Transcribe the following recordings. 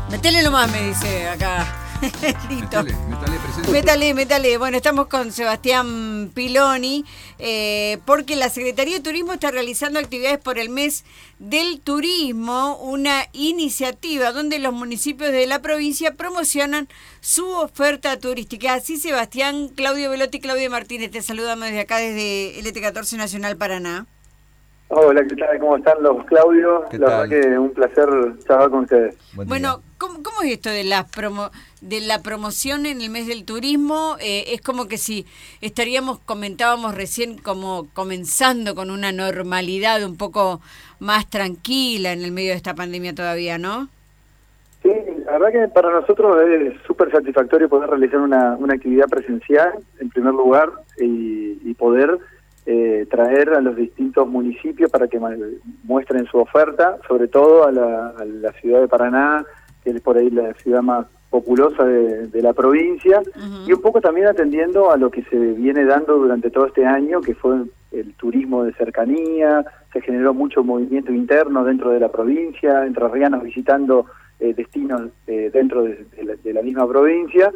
Metele nomás, me dice acá. Listo. Métale. Bueno, estamos con Sebastián Piloni, porque la Secretaría de Turismo está realizando actividades por el mes del turismo, una iniciativa donde los municipios de la provincia promocionan su oferta turística. Así, Sebastián, Claudio Velotti, Claudia Martínez, te saludamos desde acá, desde LT14 Nacional Paraná. Hola, ¿qué tal? ¿Cómo están los Claudios? La verdad que un placer charlar con ustedes. Bueno, ¿cómo es esto de la promoción en el mes del turismo? Es como que si comentábamos recién, como comenzando con una normalidad un poco más tranquila en el medio de esta pandemia todavía, ¿no? Sí, la verdad que para nosotros es súper satisfactorio poder realizar una actividad presencial, en primer lugar, y poder traer a los distintos municipios para que muestren su oferta, sobre todo a la ciudad de Paraná, que es por ahí la ciudad más populosa de la provincia, y un poco también atendiendo a lo que se viene dando durante todo este año, que fue el turismo de cercanía. Se generó mucho movimiento interno dentro de la provincia, entrerrianos visitando destinos dentro de la misma provincia,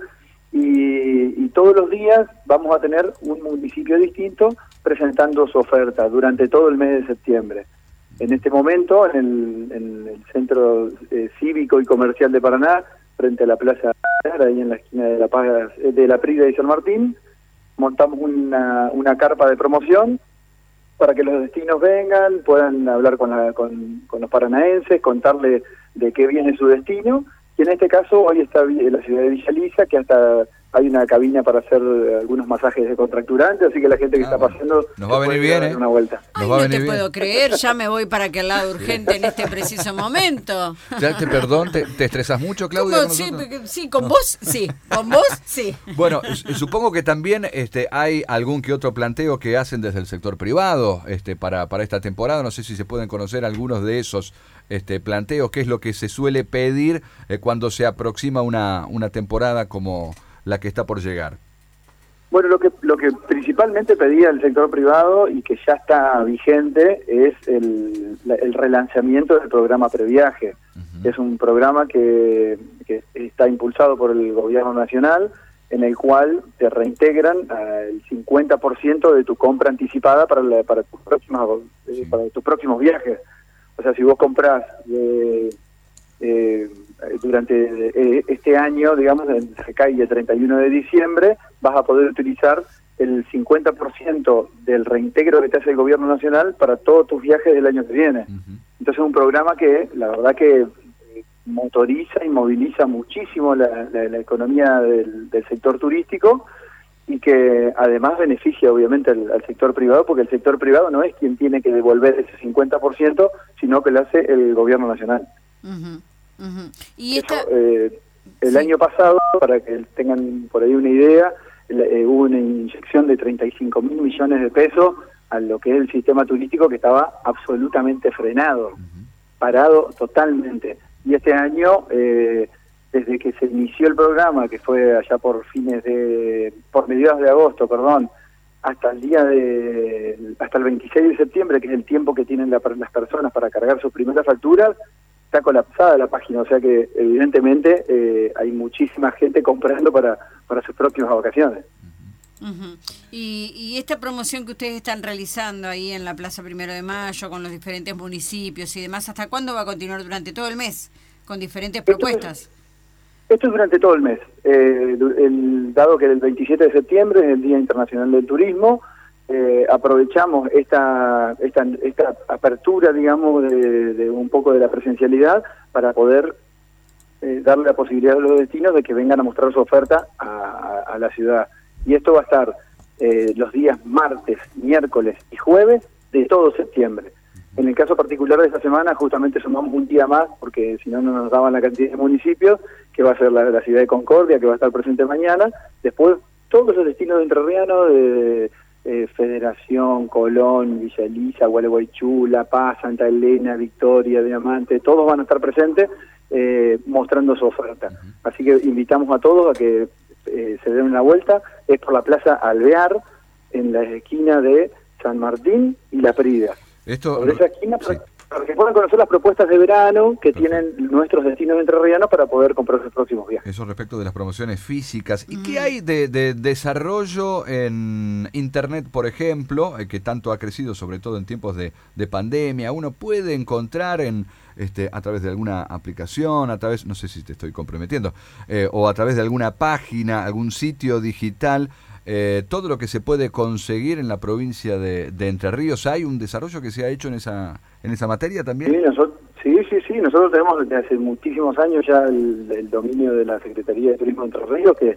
y todos los días vamos a tener un municipio distinto presentando su oferta durante todo el mes de septiembre. En este momento, en el Centro Cívico y Comercial de Paraná, frente a la Plaza, ahí en la esquina de la Prida y San Martín, montamos una carpa de promoción para que los destinos vengan, puedan hablar con los paranaenses, contarle de qué viene su destino. Y en este caso, hoy está en la ciudad de Villa Elisa, que hasta hay una cabina para hacer algunos masajes descontracturantes, así que la gente que está pasando nos va a venir bien, una vuelta. No te puedo creer, ya me voy para aquel lado urgente en este preciso momento. Ya te estresas mucho, Claudia. Sí, con vos sí. Bueno, supongo que también hay algún que otro planteo que hacen desde el sector privado para esta temporada. No sé si se pueden conocer algunos de esos planteos, qué es lo que se suele pedir cuando se aproxima una temporada como la que está por llegar. Bueno, lo que principalmente pedía el sector privado y que ya está vigente es el relanzamiento del programa Previaje. Es un programa que está impulsado por el gobierno nacional, en el cual te reintegran el 50% de tu compra anticipada para tus próximos viajes. O sea, si vos compras durante este año, digamos, se cae el 31 de diciembre, vas a poder utilizar el 50% del reintegro que te hace el gobierno nacional para todos tus viajes del año que viene. Entonces es un programa que la verdad que motoriza y moviliza muchísimo la economía del sector turístico, y que además beneficia obviamente al sector privado, porque el sector privado no es quien tiene que devolver ese 50%, sino que lo hace el gobierno nacional. Y el año pasado, para que tengan por ahí una idea, hubo una inyección de 35.000 millones de pesos a lo que es el sistema turístico, que estaba absolutamente frenado, parado totalmente. Y este año, desde que se inició el programa, que fue allá por mediados de agosto, hasta el 26 de septiembre, que es el tiempo que tienen las personas para cargar sus primeras facturas, está colapsada la página. O sea que evidentemente hay muchísima gente comprando para sus próximas vacaciones. Y esta promoción que ustedes están realizando ahí en la Plaza 1 de Mayo con los diferentes municipios y demás, ¿hasta cuándo va a continuar? ¿Durante todo el mes? ¿Con diferentes propuestas? Esto es durante todo el mes. Dado que el 27 de septiembre es el Día Internacional del Turismo, aprovechamos esta apertura, digamos, de un poco de la presencialidad para poder darle la posibilidad a los destinos de que vengan a mostrar su oferta a la ciudad. Y esto va a estar los días martes, miércoles y jueves de todo septiembre. En el caso particular de esta semana, justamente sumamos un día más, porque si no, no nos daban la cantidad de municipios, que va a ser la ciudad de Concordia, que va a estar presente mañana. Después, todos los destinos entrerrianos de Federación, Colón, Villa Elisa, Gualeguaychú, La Paz, Santa Elena, Victoria, Diamante, todos van a estar presentes mostrando su oferta. Así que invitamos a todos a que se den una vuelta. Es por la Plaza Alvear, en la esquina de San Martín y La Prida. Esto, por esa esquina, Para que puedan conocer las propuestas de verano que tienen nuestros destinos entrerrianos para poder comprar sus próximos viajes. Eso respecto de las promociones físicas. ¿Y qué hay de desarrollo en Internet, por ejemplo, que tanto ha crecido, sobre todo en tiempos de pandemia? Uno puede encontrar a través de alguna aplicación, a través, no sé si te estoy comprometiendo, o a través de alguna página, algún sitio digital, todo lo que se puede conseguir en la provincia de Entre Ríos. ¿Hay un desarrollo que se ha hecho en esa materia también? Sí, nosotros tenemos desde hace muchísimos años ya el dominio de la Secretaría de Turismo de Entre Ríos, que es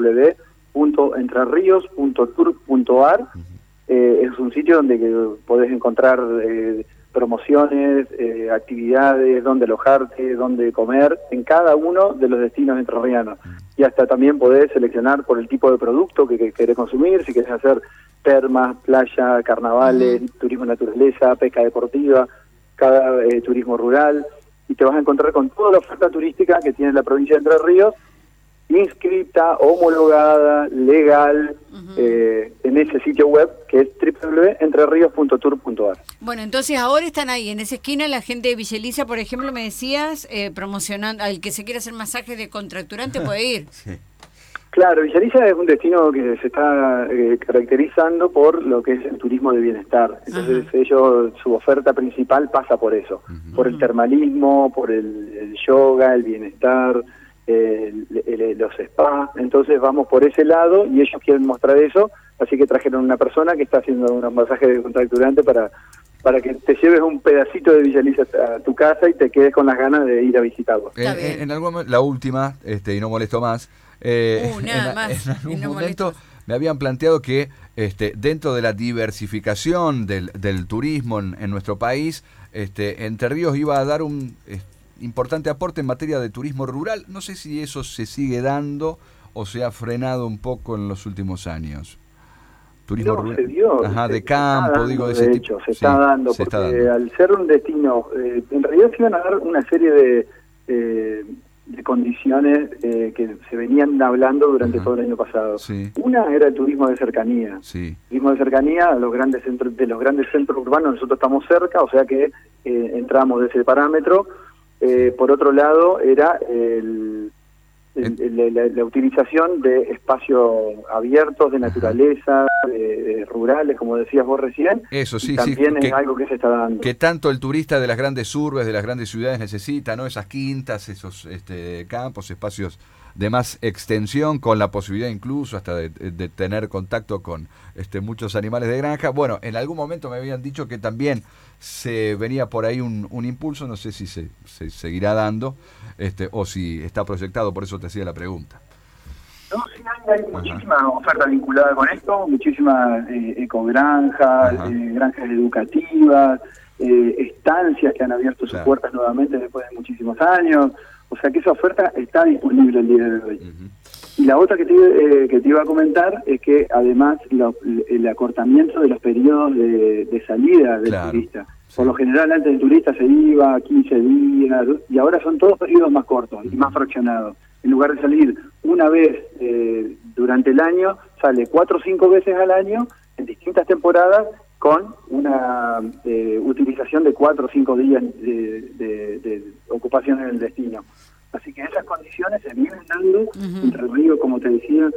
www.entrerrios.tour.ar. Es un sitio donde podés encontrar promociones, actividades, dónde alojarte, dónde comer, en cada uno de los destinos entrerrianos. Y hasta también podés seleccionar por el tipo de producto que querés consumir, si querés hacer termas, playa, carnavales, turismo naturaleza, pesca deportiva, turismo rural, y te vas a encontrar con toda la oferta turística que tiene la provincia de Entre Ríos, inscripta, homologada, legal, en ese sitio web que es www.entrerrios.tour.ar. Bueno, entonces ahora están ahí, en esa esquina, la gente de Villa Elisa, por ejemplo, me decías, promocionando, al que se quiera hacer masajes descontracturante puede ir. Sí. Claro, Villa Elisa es un destino que se está caracterizando por lo que es el turismo de bienestar. Entonces su oferta principal pasa por eso, por el termalismo, por el yoga, el bienestar, los spas. Entonces vamos por ese lado y ellos quieren mostrar eso, así que trajeron una persona que está haciendo unos masajes descontracturantes para que te lleves un pedacito de Villa Elisa a tu casa y te quedes con las ganas de ir a visitarlo. En algún momento, la última, y no molesto más, en algún momento me habían planteado que dentro de la diversificación del turismo en nuestro país, Entre Ríos iba a dar un importante aporte en materia de turismo rural. No sé si eso se sigue dando o se ha frenado un poco en los últimos años. Turismo rural. Se dio, de campo, digo, de ese tipo. Se está dando, porque al ser un destino, en realidad se iban a dar una serie de condiciones que se venían hablando durante todo el año pasado. Sí. Una era el turismo de cercanía. Sí. Turismo de cercanía, los grandes centros urbanos, nosotros estamos cerca, o sea que entramos de ese parámetro. Por otro lado, era la utilización de espacios abiertos, de naturaleza, rurales, como decías vos recién. Eso sí, también es algo que se está dando. Que tanto el turista de las grandes urbes, de las grandes ciudades necesita, ¿no? Esas quintas, esos campos, espacios de más extensión, con la posibilidad incluso hasta de tener contacto con muchos animales de granja. Bueno, en algún momento me habían dicho que también se venía por ahí un impulso, no sé si se seguirá dando o si está proyectado, por eso te hacía la pregunta. No, sí, hay muchísima oferta vinculada con esto, muchísimas ecogranjas, granjas educativas, estancias que han abierto sus puertas nuevamente después de muchísimos años. O sea que esa oferta está disponible el día de hoy. Y la otra que te iba a comentar es que además el acortamiento de los periodos de salida del turista. Por lo general antes el turista se iba 15 días y ahora son todos periodos más cortos y más fraccionados. En lugar de salir una vez durante el año, sale 4 o 5 veces al año en distintas temporadas con una utilización de 4 o 5 días de ocupación en el destino. Así que esas condiciones se vienen dando. Entre Ríos, como te decía,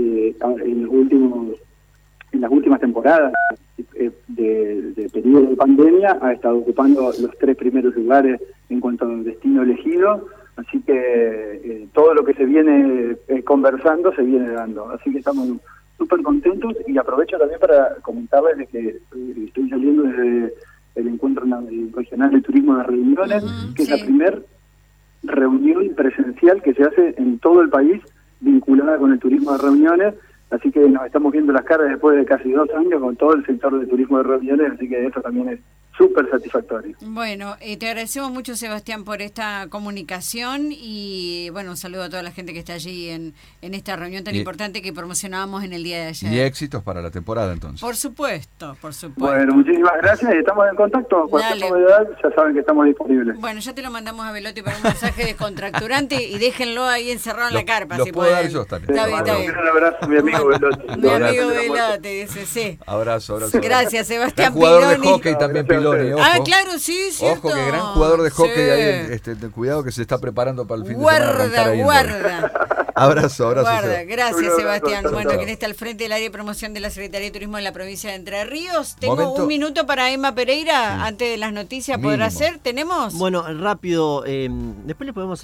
en las últimas temporadas de periodo de pandemia, ha estado ocupando los 3 primeros lugares en cuanto al destino elegido. Así que todo lo que se viene conversando se viene dando. Así que estamos súper contentos y aprovecho también para comentarles de que estoy saliendo desde el Encuentro Regional de Turismo de Reuniones, que es la primera reunión presencial que se hace en todo el país vinculada con el turismo de reuniones. Así que nos estamos viendo las caras después de casi 2 años con todo el sector de turismo de reuniones, así que eso también es súper satisfactorio. Bueno, te agradecemos mucho, Sebastián, por esta comunicación y bueno, un saludo a toda la gente que está allí en esta reunión tan importante que promocionábamos en el día de ayer. Y éxitos para la temporada entonces. Por supuesto, por supuesto. Bueno, muchísimas gracias y estamos en contacto. Cualquier novedad ya saben que estamos disponibles. Bueno, ya te lo mandamos a Velotti para un mensaje descontracturante y déjenlo ahí encerrado en la carpa. Lo si puedo pueden. dar yo también. Está bien. Un abrazo, mi amigo Velotti. Mi amigo Velotti, dice sí. Abrazo. Gracias, Sebastián Jugador Piloni. de hockey también, piloto. Piloni, ojo. Ah, claro, sí, cierto. Ojo, que gran jugador de hockey Sí. ahí, cuidado que se está preparando para el fin de semana. Guarda. Abrazo. Guarda, gracias Un abrazo, Sebastián. chao, Bueno, chao. quien está al frente del área de promoción de la Secretaría de Turismo de la provincia de Entre Ríos. Tengo Momento. un minuto para Emma Pereira, antes de las noticias, ¿podrá Mínimo. ser? ¿Tenemos? Bueno, rápido, después le podemos